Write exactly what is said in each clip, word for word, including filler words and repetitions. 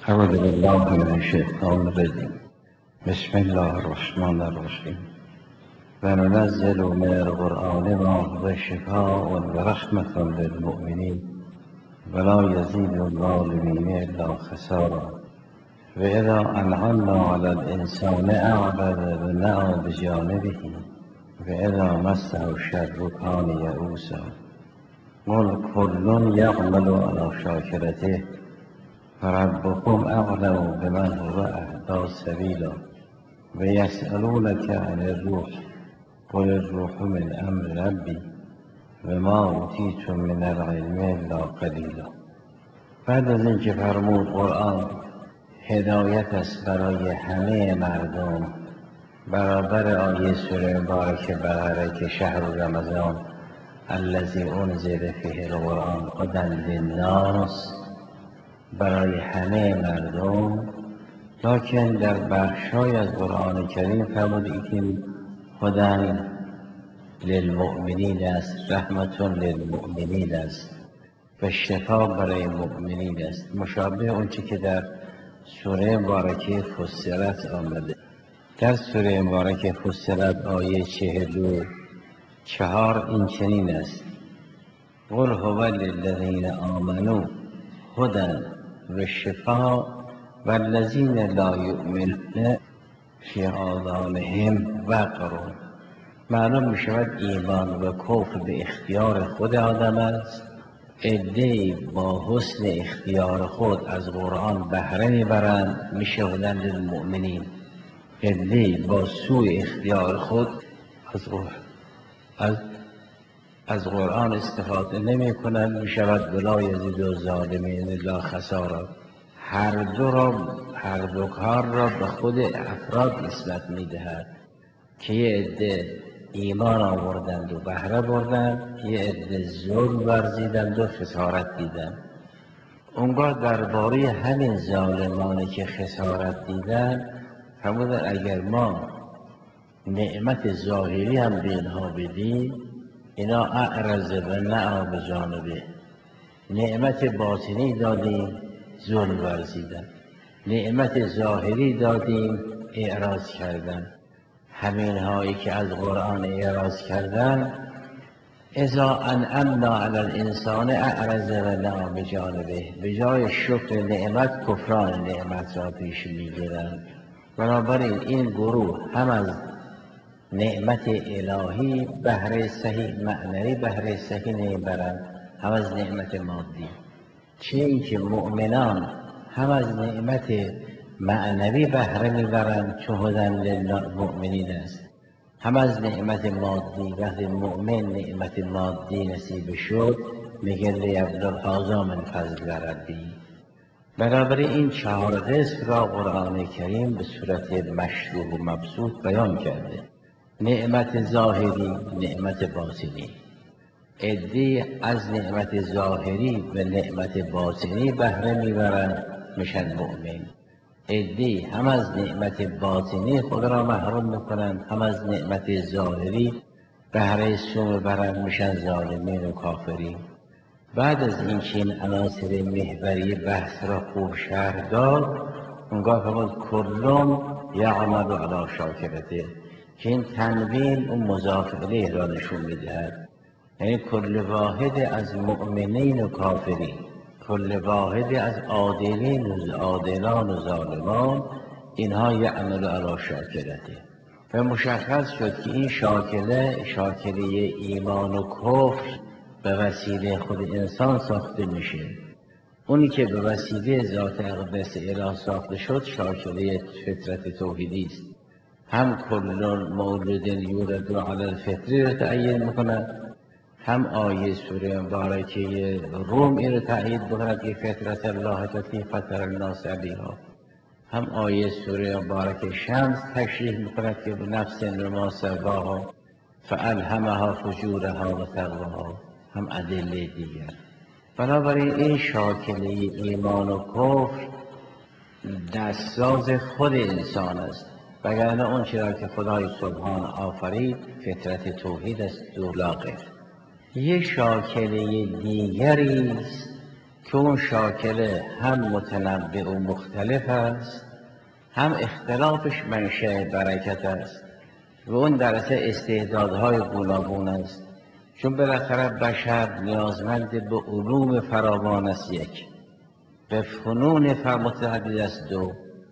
أعوذ بالله من الشيطان الرجيم. بسم الله الرحمن الرحيم. وننزل من القرآن ما هو شفاء ورحمة للمؤمنين ولا يزيد الظالمين إلا خسارا. وإذا أنعمنا على الإنسان أعرض ونأى بجانبه وإذا مسه الشر كان يئوسا. قل كل يعمل على شاكرته فربكم أعلم بمن هو أهدى سبيلا ويسألونك عن الروح قل الروح من أمر ربي وما أوتیتم من العلم إلا قلیلا. بعد از اینکه فرمود قرآن هدایت است برای همه مردم، برابر آیه سوره مبارکه بقره که شهر رمضان الذی انزل فیه القرآن هدی للناس، برای همه مردم، لکن در بخشای از قرآن کریم فرمود که هدی للمؤمنین است، رحمت للمؤمنین است و شفا برای مؤمنین است، مشابه اونچه که در سوره مبارکه فصلت آمده. در سوره مبارکه فصلت آیه چهل و چهار این چنین است: قل هو للذین آمنوا هدی و شفا والذین لا یؤمنون فی آذانهم وقر. معلوم می شود ایمان و کفر به اختیار خود آدم است. عده‌ای با حسن اختیار خود از قرآن بهره میبرند، میشودند للمؤمنین. عده‌ای با سوء اختیار خود از قرآن از از قرآن استفاده نمی کنند، می شود ولا یزید الظالمین الا خسارا. هر دو را هر دو کار را به خود افراد نسبت می دهد که یه عده ایمان آوردند و بهره بردند، یه عده ظلم ورزیدند و خسارت دیدند. اونگاه درباره همین ظالمانی که خسارت دیدند فرمودند اگر ما نعمت ظاهری هم به اینها بدیم اینا اعرض و نأى بجانبه. نعمت باطنی دادیم ظلم ورزیدن، نعمت ظاهری دادیم اعراض کردن. همین هایی که از قرآن اعراض کردن اذا انعمنا علی الانسان اعرض و نأى بجانبه، به جای شکر نعمت کفران نعمت را پیش میگیرند. بنابراین این گروه هم از نعمت الهی بهره صحیح معنوی بهره صحیح نمیبرند، هم از نعمت مادی. چه اینکه مؤمنان هم از نعمت معنوی بهره میبرند چون هدی للمؤمنین است، هم از نعمت مادی. وقتی مؤمن نعمت مادی نصیب شد میگه لیبلغ هذا من فضل ربی. برابر این چهار قسم را قرآن کریم به صورت مشروح و مبسوط بیان کرده: نعمت ظاهری، نعمت باطنی. عده‌ای از نعمت ظاهری و نعمت باطنی بهره میبرند میشن مؤمن. عده‌ای هم از نعمت باطنی خود را محروم میکنند، هم از نعمت ظاهری بهره سو میبرند میشن ظالمین و کافرین. بعد از این که این عناصر محوری بحث را خوب شرح داد، اونگاه فرمود کلهم یعمل علی شاکرته، که این تنوین اون مضاف الیه را نشون میدهد. یعنی کل واحد از مؤمنین و کافرین، کل واحد از عادلین و عادلان و ظالمان، اینها یعمل علی شاکرته. و مشخص شد که این شاکله شاکله ایمان و کفر به وسیله خود انسان ساخته میشه. اونی که به وسیله ذات اقدس اله ساخته شد شاکله فطرت توحیدی است. هم کل مولود یولد علی الفطره را تأیید میکند، هم آیه سوره مبارکه روم این را تأیید میکند که فطرت الله التي فطر الناس علیها، هم آیه سوره مبارکه شمس تشریح میکند که به نفس وما سواها فالهمها فجورها و تقواها، هم ادله دیگر. بنابراین این شاکله ایمان و کفر دستساز خود انسان است، وگرنه اون چرا که خدای سبحان آفرید فطرت توحید است و لا غیر. یه شاکله دیگری است که اون شاکله هم متنوع و مختلف است، هم اختلافش منشأ برکت است و اون درسه استعدادهای گوناگون است. چون بالاخره بشر نیازمند به علوم فراوان است، یک به فنون متعدد است، دو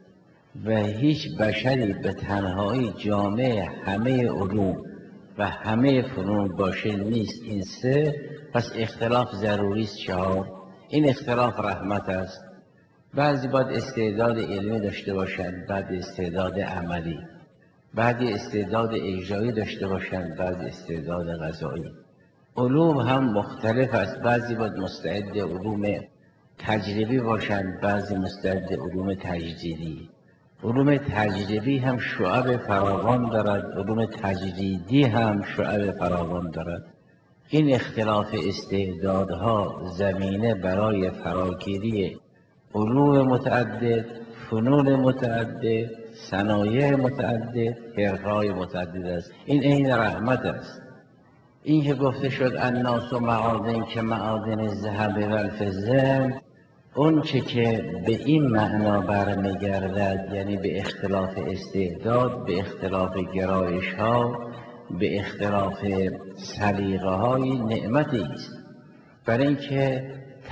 و هیچ بشری به تنهایی جامع همه علوم و همه فنون باشه نیست. این سه، پس اختلاف ضروری است. چهار، این اختلاف رحمت است. بعضی باید استعداد علمی داشته باشند، بعد استعداد عملی، بعضی استعداد اجرایی داشته باشند، بعضی استعداد قضایی. علوم هم مختلف است، بعضی باید مستعد علوم تجربی باشند، بعضی مستعد علوم تجدیدی. علوم تجربی هم شعب فراوان دارد، علوم تجدیدی هم شعب فراوان دارد. این اختلاف استعدادها زمینه برای فراگیری علوم متعدد، فنون متعدد، صنایع متعدد، حرفه‌های متعدد است. این عین رحمت است. این که گفته شد الناس معادن که معادن الذهب و الفضه، اون چه که به این معنا برمیگردد، یعنی به اختلاف استعداد، به اختلاف گرایش ها، به اختلاف سلیقه های، نعمتی است. برای اینکه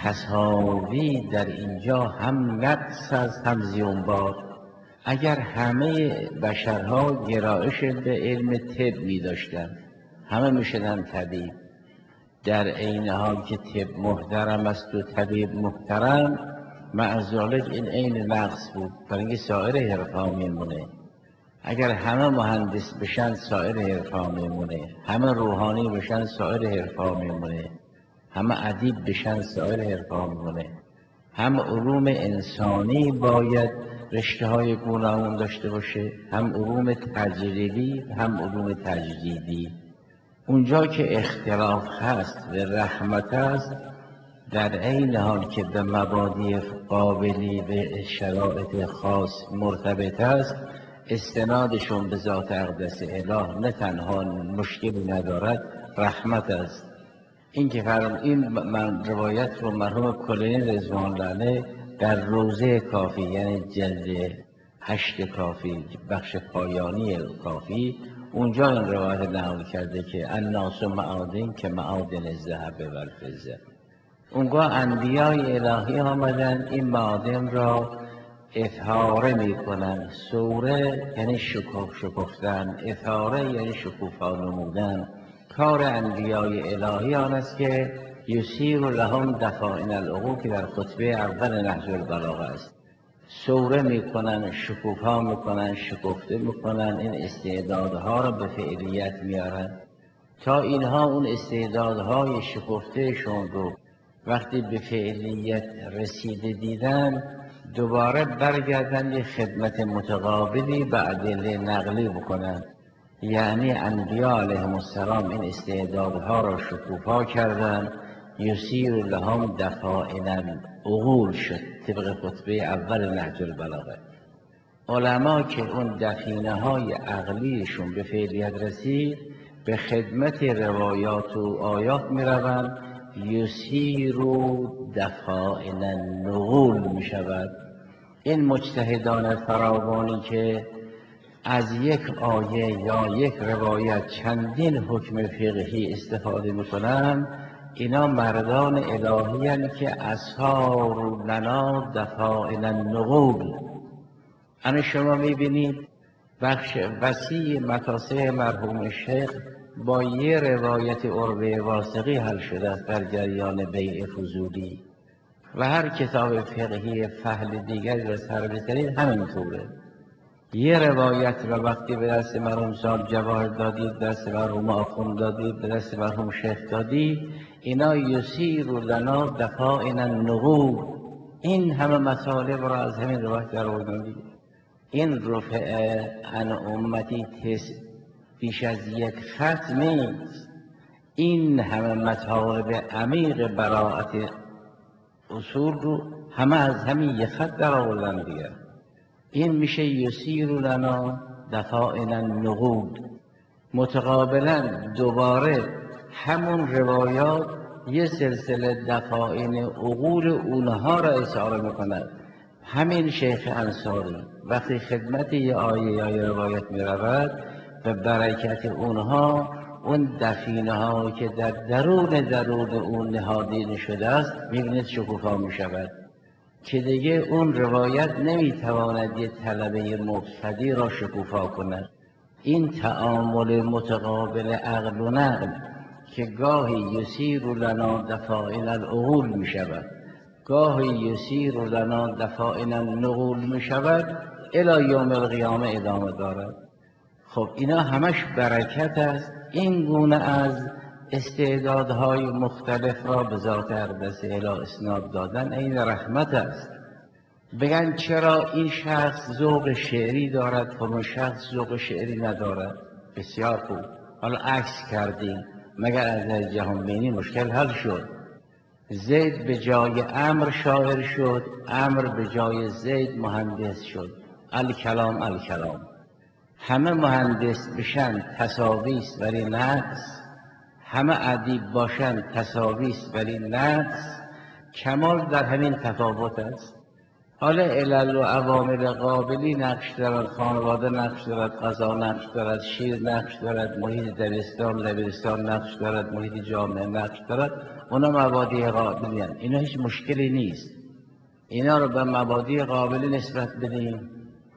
تساوی در اینجا هم نقص است هم زیانبار. اگر همه بشرها گرایش به علم طب می داشتند، همه می شدن طبیب، در عین حال که طب محترم است و طبیب محترم، معذالک این عین نقص بود، برای اینکه سایر حرفا میمونه. اگر همه مهندس بشن سایر حرفا میمونه، همه روحانی بشن سایر حرفا میمونه، همه ادیب بشن سایر حرفا میمونه. هم علوم انسانی باید رشته های گوناگون داشته باشه، هم علوم تجربی، هم علوم تجدیدی. اونجا که اختلاف هست و رحمت است، در عین حال که به مبادی قابلی به شرایط خاص مرتبط است، استنادشون به ذات اقدس اله نه تنها مشکلی ندارد، رحمت است. این که فرم این من روایت رو مرحوم کلینی رضوان الله در روزه کافی، یعنی جلد هشت کافی، بخش پایانی کافی، اونجا این روایت نقل کرده که الناس معادن که معادن الذهب و الفضه. اونگاه انبیای الهی آمدن این معادن را اطهاره می کنن. سوره یعنی شکوف شکفتن، اطهاره یعنی شکوفا نمودن. کار انبیای الهی آن است که یسیر لهم دفائن العقول، که در خطبه اول نهج البلاغه است. سوره میکنن، شکوفا میکنن، شکفته میکنن، این استعدادها را به فعلیت میارن تا اینها اون استعدادهای شکفتهشون رو وقتی به فعلیت رسیده دیدن، دوباره برگردن یه خدمت متقابلی به ادله نقلی بکنن. یعنی انبیا علیهم السلام این استعدادها را شکوفا کردن. یسیر لهم دفائن العقول شد طبق خطبه اول نهج البلاغه. علما که اون دفینه های عقلیشون به فعلیت رسید، به خدمت روایات و آیات می روند. یسیر دفائن النقول می شود. این مجتهدان فراوانی که از یک آیه یا یک روایت چندین حکم فقهی استفاده میکنن، اینا مردان الهی هستند که اصحار لنا دفائن النقول. انا شما میبینید بخش وسیع مکاسب مرحوم شیخ با یه روایت عروه واثقی حل شده است در جریان بیع فضولی، و هر کتاب فقهی فحل دیگری را سر بزنید همینطوره. یه روایت و وقتی به دست مرحوم صاحب جواهر دادید، دست مرحوم آخوند دادید، به دست مرحوم شیخ دادید، اینا یسیر لنا دفائن النقول. این همه مطالب را از همین روایت در آوردن دیگه. این رفع عن امتی تس بیش از یک خط نیست. این همه مطالب عمیق براءت اصول رو همه از همین یک خط در آوردن دیگه. این میشه یسیر لنا دفائن النقول. متقابلا دوباره همون روایات یه سلسله دفاعین عقول اونها را اشاره میکند. همین شیخ انصاری وقتی خدمت یه آیه یا یه روایت میرود و برکت اونها اون دفینه ها که در درون درون اون نهادینه شده است میبینید شکوفا میشود که دیگه اون روایت نمیتواند یه طلبه مبتدی را شکوفا کند. این تعامل متقابل عقل و نقل که گاهی یسیر لنا دفاعن العقول می شود، گاهی یسیر لنا دفاعن النقول می شود، الی یوم القیامه ادامه دارد. خب اینا همش برکت است. این گونه از استعدادهای مختلف را به ذات اقدس الی اسناد دادن این رحمت است. بگن چرا این شخص ذوق شعری دارد فلان شخص ذوق شعری ندارد؟ بسیار خوب، حالا عکس کردیم، مگر از جهان بینی مشکل حل شد؟ زید به جای عمرو شاعر شد، عمرو به جای زید مهندس شد. الکلام الکلام. همه مهندس بشن تساویست ولی نقص، همه ادیب باشن تساویست ولی نقص. کمال در همین تفاوت است. حالا علل و عوامل قابلی نقش دارد، خانواده نقش دارد، غذا نقش دارد، شیر نقش دارد، محیط دبستان لبستان نقش دارد، محیط جامعه نقش دارد. اونا مبادی قابلی هستند. اینا هیچ مشکلی نیست. اینا رو به مبادی قابلی نسبت بدیم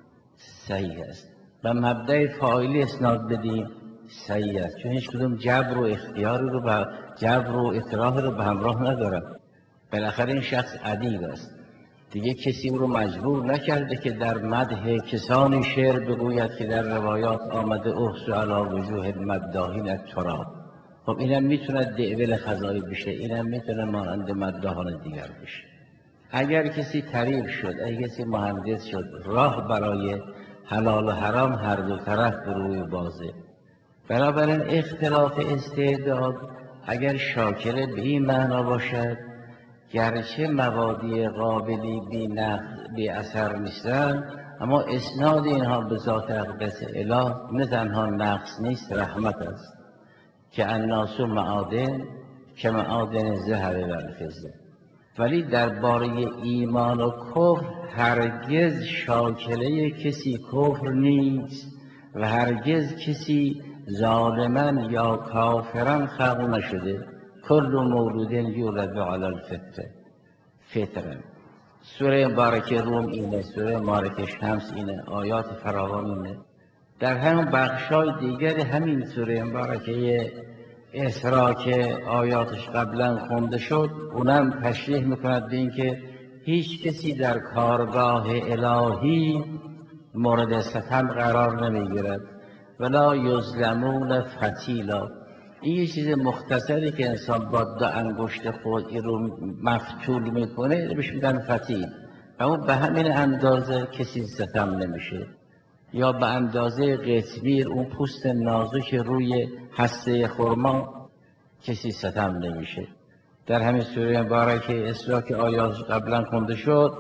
صحیح است، به مبدأ فاعلی اسناد بدیم صحیح است، چون هیچ کدوم جبر و اختیار رو به جبر و اکراه رو به همراه ندارد. بالاخره این شخص ادیب است، دیگه کسی او رو مجبور نکرده که در مدح کسانی شعر بگوید که در روایات آمده احسو علی وجوه المداحین التراب. خب اینم میتونه دعویل خزایی بشه، اینم میتونه مانند مداحان دیگر بشه. اگر کسی طریق شد، اگر کسی مهندس شد، راه برای حلال و حرام هر دو طرف به روی بازه. بنابراین اختلاف استعداد اگر شاکل به این معنا باشد گرچه مبادی قابلی بی نقد بی اثر نیستن، اما اسناد اینها به ذات اقدس اله نه تنها نقص نیست، رحمت است. که الناس معادن که معادن ذهب و الفضه. ولی درباره ایمان و کفر هرگز شاکله کسی کفر نیست و هرگز کسی ظالما یا کافرا خلق نشده. کل مولود یولد علی الفطره فطره. سوره مبارکه روم اینه، سوره مبارکه شمس اینه، آیات فراوان اینه. در همون بخشای دیگر همین سوره مبارکه اسراء که آیاتش قبلا خونده شد اونم تشریح میکند به این که هیچ کسی در کارگاه الهی مورد ستم قرار نمیگیرد. ولا یظلمون فتیلا. این یه چیز مختصری که انسان با دو انگشت خود این رو مفتول میکنه بهش میگن فتیل. اما به همین اندازه کسی ستم نمیشه. یا به اندازه قطمیر اون پوست نازک روی هسته خرما کسی ستم نمیشه. در همین سوره مبارکه اسراء که آیات قبلا خونده شد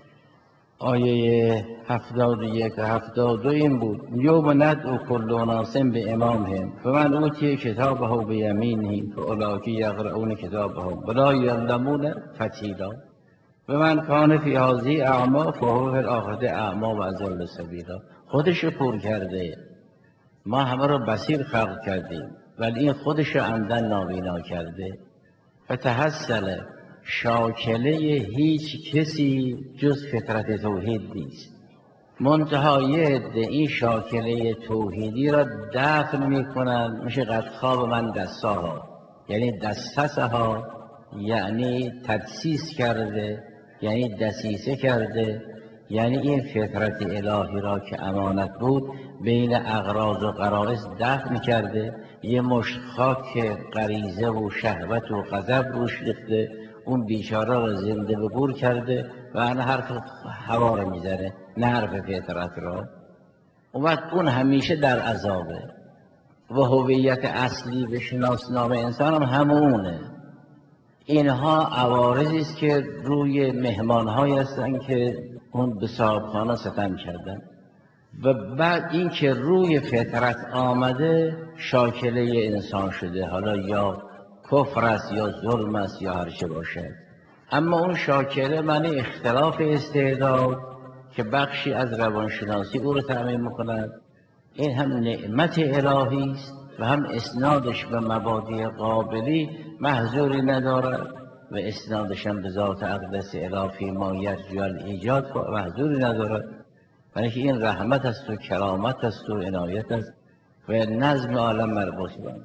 آیه هفتاد و یک و هفتاد و دو این بود: یوم ندعو کل اناس بامامهم فمن اوتی کتابه بیمینه فاولئک یقرؤون کتابهم ولا یظلمون فتیلا و من کان فی هذه اعمی فهو فی الاخرة اعمی و اضل سبیلا. خودش پر کرده، ما همه رو بصیر خلق کردیم ولی این خودش رو عمدن نابینا کرده. فتحصل شاکله هیچ کسی جز فطرت توحید نیست. منتهای عده این شاکله توحیدی را دفن میکنند، میشه قد خواب من دستاها، یعنی دستسها، یعنی تدسیس کرده، یعنی دسیسه کرده، یعنی این فطرت الهی را که امانت بود بین اغراض و غرائز دفن کرده. یه مشت خاک که غریزه و شهوت و غضب روش ریخته، اون بیچاره را زنده به گور کرده و انا حرف هوا را میزنه نه حرف فطرت را. اون وقت اون همیشه در عذابه و هویت اصلی به شناسنامه انسان هم همونه. اینها عوارضی است که روی مهمانهایی هستند که اون به صاحبخانه ستم کردن و بعد این که روی فطرت آمده شاکله انسان شده. حالا یا کفر است یا ظلم است یا هر چه باشد. اما اون شاکره معنی اختلاف استعداد که بخشی از روانشناسی او رو تعمین میکند، این هم نعمت الهی است و هم اسنادش به مبادی قابلی محظوری ندارد و اسنادش هم به ذات اقدس الهی ما یرجو الایجاد محظوری ندارد، برای که این رحمت است و کرامت است و عنایت است و نظم عالم مربوط به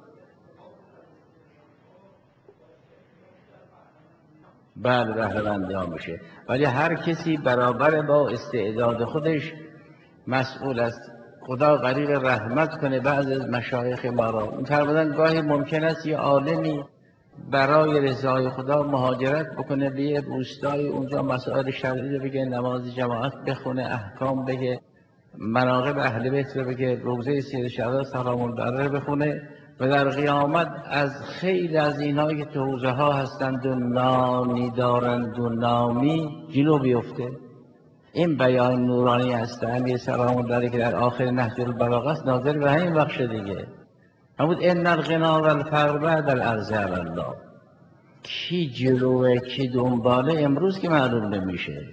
بله بهره‌مند آن بشه. ولی هر کسی برابر با استعداد خودش مسئول است. خدا غریق رحمت کنه بعض از مشایخ ما را. فرمودن گاهی ممکن است یه عالمی برای رضای خدا مهاجرت بکنه به یه روستای، اونجا مسائل شرعی رو بگه، نماز جماعت بخونه، احکام بگه، مناقب اهل بیت رو بگه، روزه سید شهدا سلام الله رو بخونه و در قیامت از خیلی از اینهایی که تو حوزه ها هستند و نامی دارند و نامی جلو بیفته. این بیان نورانی هست امیر سلام الله که در آخر نهج البلاغه است، ناظر به همین بخش دیگه همون ان الغنا و الفقر بعد العرض علی الله. کی جلوه کی دنباله امروز که معلوم نمیشه.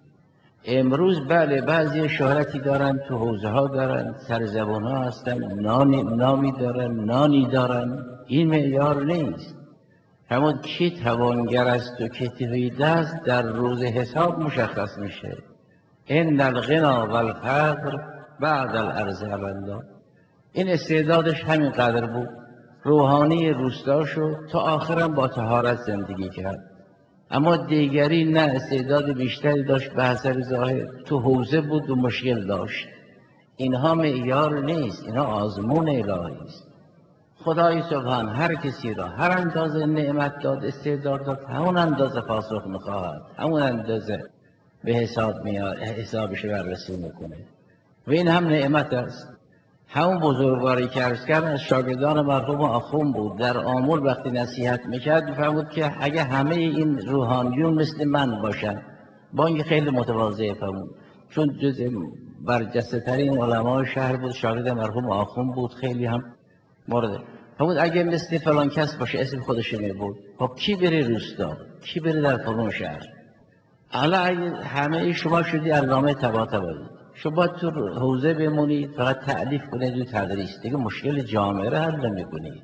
امروز بله بعضی شهرتی دارن، تو حوزه ها دارن، سرزبان ها هستن، نانی نامی دارن، نانی دارن. این معیار نیست. همون کی توانگر است و کی تهیده است در روز حساب مشخص میشه. ان الغنا و الفقر بعد العرض علی الله. این استعدادش همین قدر بود، روحانی روستا شد تا آخرم با طهارت زندگی کرد. اما دیگری نه، استعداد بیشتری داشت به حسب ظاهر، تو حوزه بود و مشکل داشت. اینها معیار نیست، اینها آزمون الهی است. خدای سبحان هر کسی را هر اندازه نعمت داد، استعداد داد، همون اندازه پاسخ میخواهد، همون اندازه به حساب میاد، حسابش بررسی میکنه و این هم نعمت است. همون بزرگواری که عرض کردم از شاگردان مرحوم آخوند بود، در آمل وقتی نصیحت میکرد میفرمود که اگه همه این روحانیون مثل من باشن، با اینکه خیلی متواضع فرمود، چون جز برجسته ترین علمای شهر بود، شاگرد مرحوم آخوند بود، خیلی هم مورد فرمود اگه مثل فلان کس باشه، اسم خودش میبرد، خب کی بره روستا، کی بره در فلان شهر؟ حالا اگه همه شما شدی علامه طباطبایی، شما تو حوزه بمونید فقط تألیف کنید و تدریس، دیگه مشکل جامعه را حل نمی‌کنید.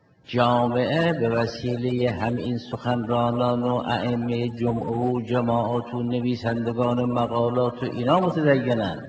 جامعه به وسیله همین سخنرانان و ائمه جمعه و جماعات و نویسندگان و مقالات و اینا متدینن.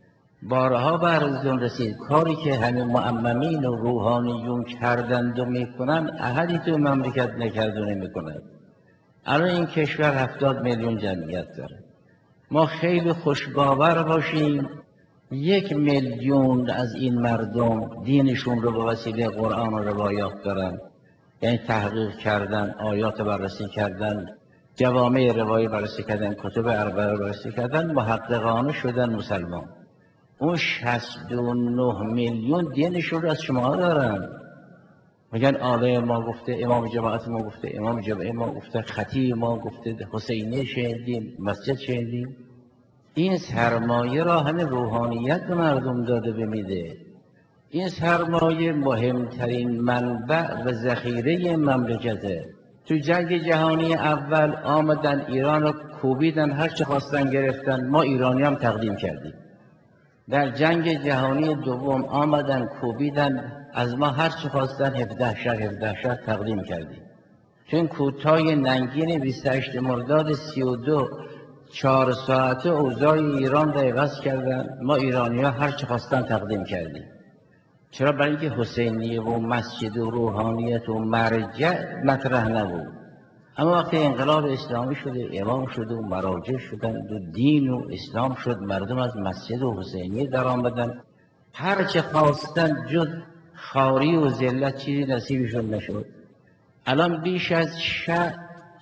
بارها برزون رسید کاری که همین معممین و روحانیون کردند و میکنن احدی تو مملکت نکرد و نمیکند. الان این کشور هفتاد میلیون جمعیت داره. ما خیلی خوشباور باشیم یک میلیون از این مردم دینشون رو به وسیله قرآن و روایات دارن، یعنی تحقیق کردن، آیات بررسی کردن، جوامع روایی بررسی کردن، کتب اربعه بررسی کردن، محققانه شدن مسلمان. اون شصت و نه میلیون دینشون رو از شما دارن. میگن آله ما گفته، امام جماعت ما گفته، امام جمعه ما گفته، خطیب ما گفته، حسینی شهیدیم، مسجد شهیدیم. این سرمایه را همین روحانیت به مردم داده بمیده. این سرمایه مهمترین منبع و ذخیره مملکته. تو جنگ جهانی اول آمدن ایران رو کوبیدن، هر چه خواستن گرفتن، ما ایرانی هم تقدیم کردیم. در جنگ جهانی دوم آمدن کوبیدن، از ما هر چه خواستن هفده شهر هفده شهر تقدیم کردیم. چون کوتاه ننگین بیست و هشت مرداد سی و دو چهار ساعته اوضاع ایران را عوض کردن، ما ایرانی ها هر چه خواستن تقدیم کردیم. چرا؟ برای اینکه حسینیه و مسجد و روحانیت و مرجع مطرح نبود. اما وقتی انقلاب اسلامی شده، امام شده و مراجع شدن و دین و اسلام شد، مردم از مسجد و حسینیه در آمدن، هر چه خواستن جز خواری و ذلت چیزی نصیبشون نشد. الان بیش از شه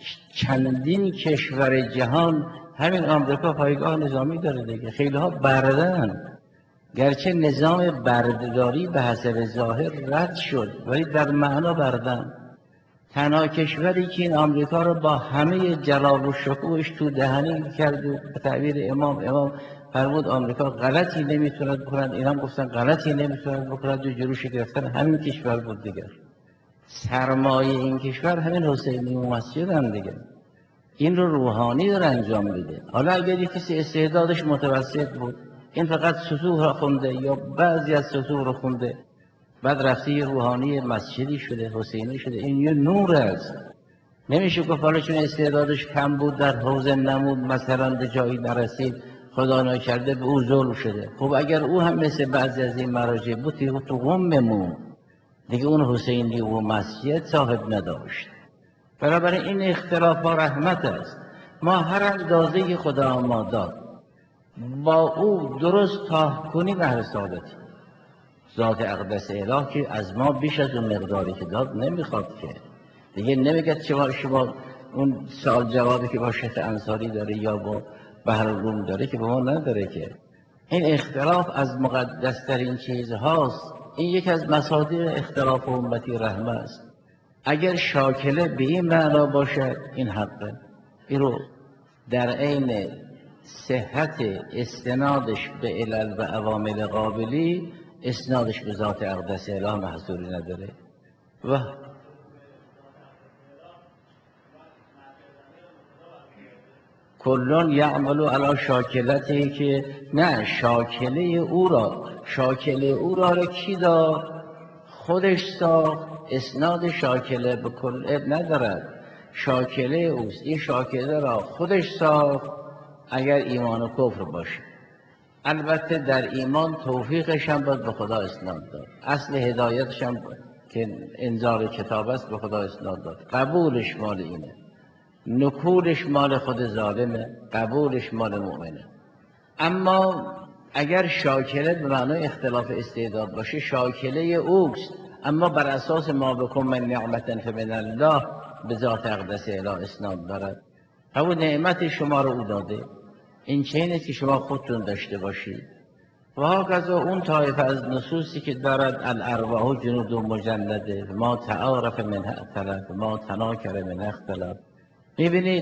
چندین کشور جهان همین آمریکا پایگاه نظامی داره دیگه، خیلی ها بردن، گرچه نظام بردهداری به حسب ظاهر رد شد ولی در معنا بردن. تنها کشوری که این آمریکا رو با همه جلال و شکوهش تو دهنی کرد و به تعبیر امام امام فرمود آمریکا غلطی نمیتوند بکند، اینا هم گفتن غلطی نمیتوند بکند و جلوش گرفتن همین کشور بود دیگر. سرمایه این کشور همین حسینی و مسجد هم دیگه. این رو روحانی داره انجام میده. حالا اگر یک کسی استعدادش متوسط بود، این فقط سطوح را خونده یا بعضی از سطوح رو خونده، بعد رفته یه روحانی مسجدی شده، حسینی شده، این یه نور است. نمیشه گفت حالا چون استعدادش کم بود در حوزه نمود مثلا به جایی نرسید خدا نکرده به او ظلم شده. خب اگر او هم مثل بعضی از این مراجع بود دیگه تو قم بمون، دیگه اون حسینی و مسجد صاحب نداشت. بنابراین این اختلاف ها رحمت است. ما هر اندازه خدا ما داد با او درست تاه کنیم اهل سعادتی. ذات اقدس اله که از ما بیش از اون مقداری که داد نمیخواد که دیگه نمیگه شما شما اون سوال جوابی که با شیخ انصاری داره یا با بحرالروم داره که با ما نداره که. این اختلاف از مقدسترین چیزهاست. این یک از مصادر اختلاف امتی رحمه است. اگر شاکله به این معنا باشد این حقه، این رو در عین صحت استنادش به علل و عوامل قابلی اسنادش به ذات اقدس اله محصولی نداره. و کلون یعملو علی شاکلتی که نه شاکله او را شاکله او را را کی داد؟ خودش ساخت. اسناد شاکله به کل اب ندارد، شاکله اوست. این شاکله را خودش ساخت اگر ایمان و کفر باشه. البته در ایمان توفیقش هم باید به خدا اسناد داد، اصل هدایتش هم که انذار کتاب است به خدا اسناد داد. قبولش مال اینه، نکولش مال خود ظالمه، قبولش مال مؤمنه. اما اگر شاکله به معنای اختلاف استعداد باشه شاکله اوست، اما بر اساس ما بکن من نعمت فمن الله به ذات اقدس اله اسناد دارد. همون نعمت شما رو او داده، این چه که شما خودتون داشته باشید. و هاکذا اون طایفه از نصوصی که دارد الارواح جنود مجنده ما تعارف منها اختلف ما تناکر منها اختلف. میبینید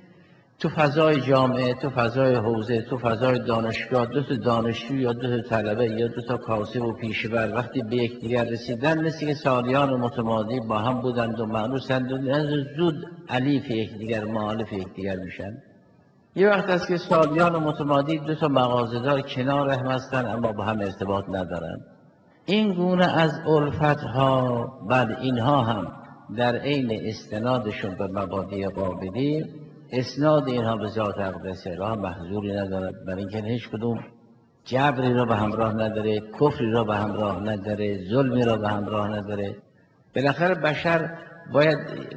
تو فضای جامعه، تو فضای حوزه، تو فضای دانشگاه دو تا دانشجو یا دو تا طلبه یا دو تا کاسب و پیشور وقتی به یکدیگر رسیدن مثل که سالیان متمادی با هم بودند و معنوسند و زود علیف یکدیگر مؤالف یکدیگر میشن. یه وقت است که سالیان متمادی دو تا مغازه‌دار کنار هم هستن اما با هم ارتباط ندارن. این گونه از الفت‌ها بعد اینها هم در عین استنادشون به مبادی قابلی اسناد اینها به ذات اقدس اله محظوری ندارد، برای اینکه هیچ کدوم جبری را به همراه نداره، کفری را به همراه نداره، ظلمی را به همراه نداره. بالاخره بشر باید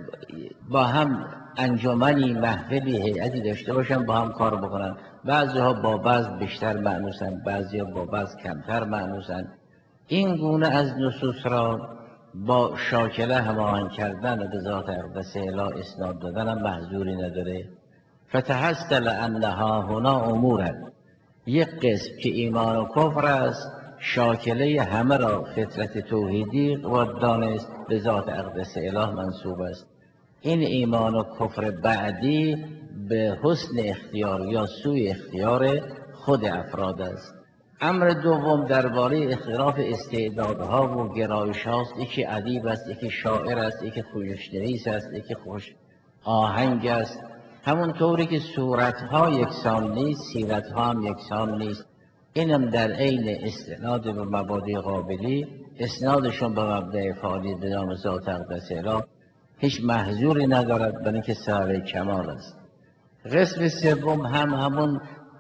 با هم انجمنی محفلی هیئتی داشته باشن با هم کار بکنن. بعضی ها با بعض بیشتر مأنوسن، بعضی ها با بعض کمتر مأنوسن. این گونه از نصوص را با شاکله هماهنگ کردن و به ذات اقدس اله اسناد دادن هم محظوری نداره. فتحصل انها هنا امورا، یک قسم که ایمان و کفر است شاکله همه را فطرت توحیدی و دانست به ذات اقدس اله منصوب است. این ایمان و کفر بعدی به حسن اختیار یا سوی اختیار خود افراد است. امر دوم درباره اختلاف استعدادها و گرایش هاست. یکی ادیب است، یکی شاعر است، یکی خوشنویس است، یکی خوش آهنگ است. همون طوری که صورتها یکسان نیست سیرتها هم یکسان نیست. اینم در عین استناد به مبادی قابلی اسنادشون به مبدأ فعالی به نام ذات اقدس اله هیچ محظوری ندارد، برای اینکه صاحب کمال است. قسم سوم هم همون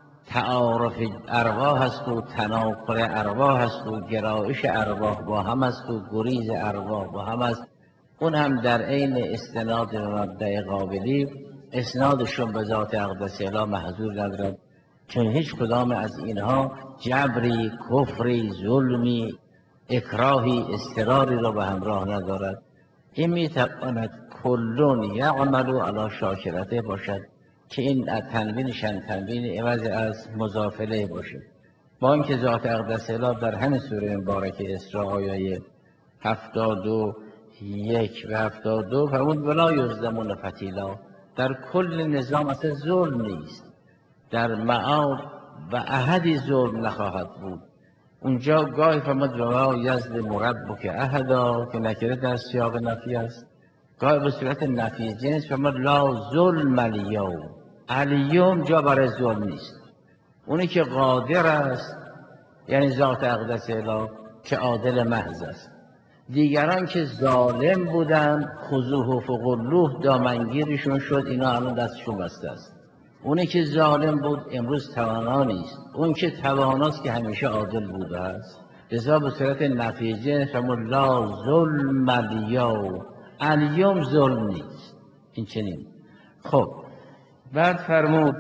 تعارف ارواح است و تناقض ارواح است و گرایش ارواح با هم است و گریز ارواح با هم است. اون هم در عین استناد به مبدأ قابلی اسنادشون به ذات اقدس اله محظور ندارد، چون هیچ کدام از اینها جبری، کفری، ظلمی، اکراهی، اضطراری را به همراه ندارد. این میتواند کلون یعملو علی شاکلته باشد که این تنوینشن تنوین عوض از مضافله باشه. با اینکه ذات اقدس اله در همین سوره مبارکه اسراء آیه هفتاد و یک و هفتاد و دو فرمود ولا یظلمون فتیلا، در کل نظام اصلا ظلم نیست، در معاد و احدی ظلم نخواهد بود. اونجا گاهی فرمود وما یظلم ربک احدا که نکره در سیاق نفی است، گاهی به صورت نفی جنس فرمود لا ظلم الیوم. الیوم جا برای ظلم نیست. اونی که قادر است یعنی ذات اقدس اله که عادل محض است. دیگران که ظالم بودن خذوه و فغلوه دامنگیرشون شد، اینا الان دستشون بسته است. اونی که ظالم بود امروز توانا نیست، اون که تواناست که همیشه عادل بوده است. لذا به صورت نفی جنس فرمود لا ظلم الیوم. الیوم ظلم نیست، این چنین. خب بعد فرمود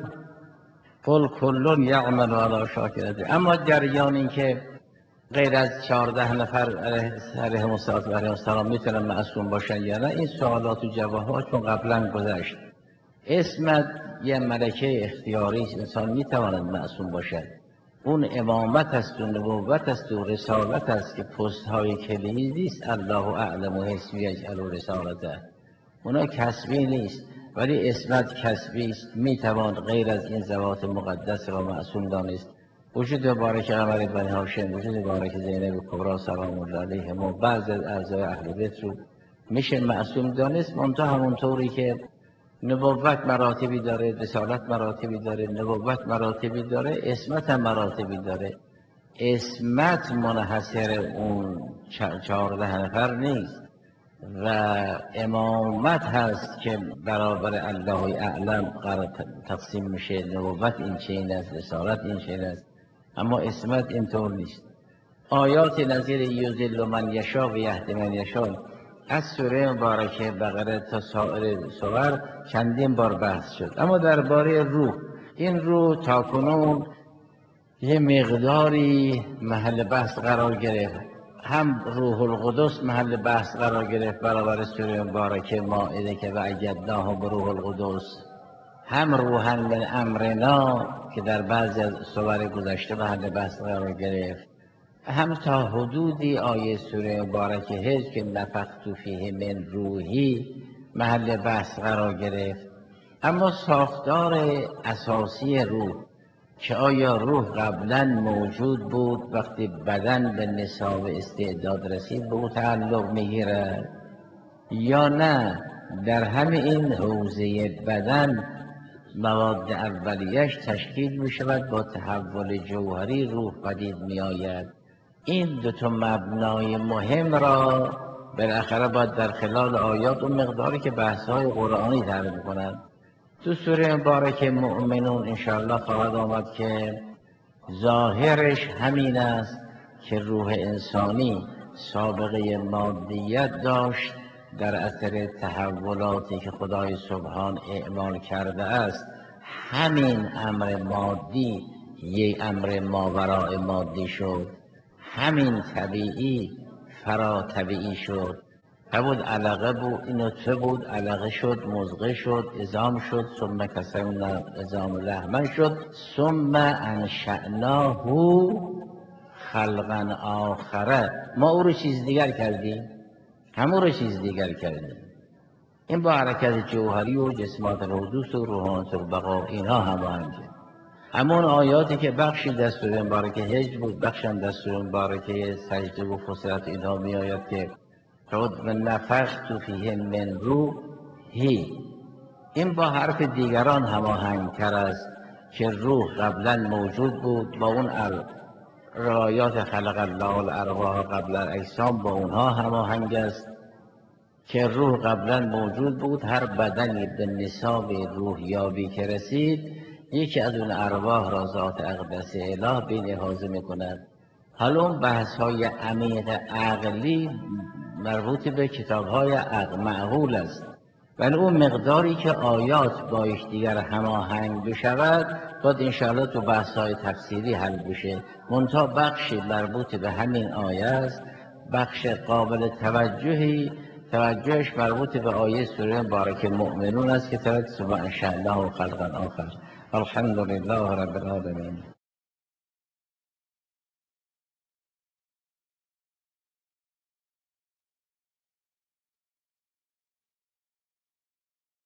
قل کل یعمل علی شاکرته. اما جریان این که غیر از چهارده نفر علیهم السلام میتونن معصوم باشن یا نه، این سوالات و جوابات چون قبلا گذشت. اسمت یه ملکه اختیاری است، انسان میتواند معصوم باشد. اون امامت است و نبوت است و رسالت است که پست های کلیدی است. الله اعلم و حیث یجعل رسالته، اونا کسبی نیست، ولی اسمت کسبی است. میتوان غیر از این ذوات مقدس را معصوم دانست. وجود مبارک قمر بنی هاشم، وجود مبارک زینب کبری سلام الله علیهم و بعضی از اعضای اهل بیت رو میشه معصوم دانست. منتها همونطوری که نبوت مراتبی داره، رسالت مراتبی داره، نبوت مراتبی داره، اسمت هم مراتبی داره. اسمت منحصر اون چهارده نفر نیست و امامت هست که برابر الله اعلم قرار تقسیم میشه. نبوت این چین است، رسالت این چین است، اما اسمت اینطور نیست. آیات نظیر یضل من یشاء و یهدی من یشاء از سوره مبارکه بقره تا سایر سور چندین بار بحث شد. اما درباره روح، این روح تاکنون یه مقداری محل بحث قرار گرفت. هم روح القدس محل بحث قرار گرفت برابر سوره مبارکه مائده که و ایدناه به روح القدس، هم روحا من امرنا که در بعضی از سور گذشته محل بحث قرار گرفت، هم تا حدودی آیه سوره مبارکه هج که نفخت فیه من روحی محل بحث قرار گرفت. اما ساختار اساسی روح که آیا روح قبلا موجود بود وقتی بدن به نصاب استعداد رسید به او تعلق میگیرد یا نه در همین حوزه بدن مواد اولیش تشکیل می شود با تحول جوهری روح پدید می آید. این دو تا مبنای مهم را بالاخره باید در خلال آیات و مقداری که بحث‌های قرآنی تعریف کنند. تو سوره مبارکه مؤمنون انشاءالله خواهد آمد که ظاهرش همین است که روح انسانی سابقه مادیت داشت در اثر تحولاتی که خدای سبحان اعمال کرده است. همین امر مادی یک امر ماوراء مادی شد، همین طبیعی فرا طبیعی شد. بود علقه بود، این نطفه بود، علقه شد، مضغه شد، عظام شد، ثم کسونا عظام لحما شد، ثم انشأناه خلقا آخره. ما او رو چیز دیگر کردیم، همون رو چیز دیگر کردیم. این با حرکت جوهری و جسمات الحدوث و روحانیت البقا اینها هماهنگه. همون آیاتی که بخشی در سوره مبارکه هجر بود، بخشی هم در سوره مبارکه سجده و فصلت اینها می آید که خود و نفخت فیه من روحی. این با حرف دیگران هماهنگ تر است که روح قبلا موجود بود، با اون روایات خلق الله الارواح قبل الاجسام با اونها هماهنگ است که روح قبلا موجود بود. هر بدنی به نصاب روحیابی که رسید یکی از اون ارواح را ذات اقدس اله به لحاظه میکند. حالا اون بحث های عمیق عقلی مربوط به کتاب های معقول است، ولی اون مقداری که آیات با یکدیگر هماهنگ بشود باید انشاءالله تو بحث های تفسیری حل بشه. منتها بخشی مربوط به همین آیه است، بخش قابل توجهی توجهش مربوط به آیه سوره مبارکه مؤمنون است که ترد ثم انشأناه خلقا آخر. الحمد لله رب العالمین.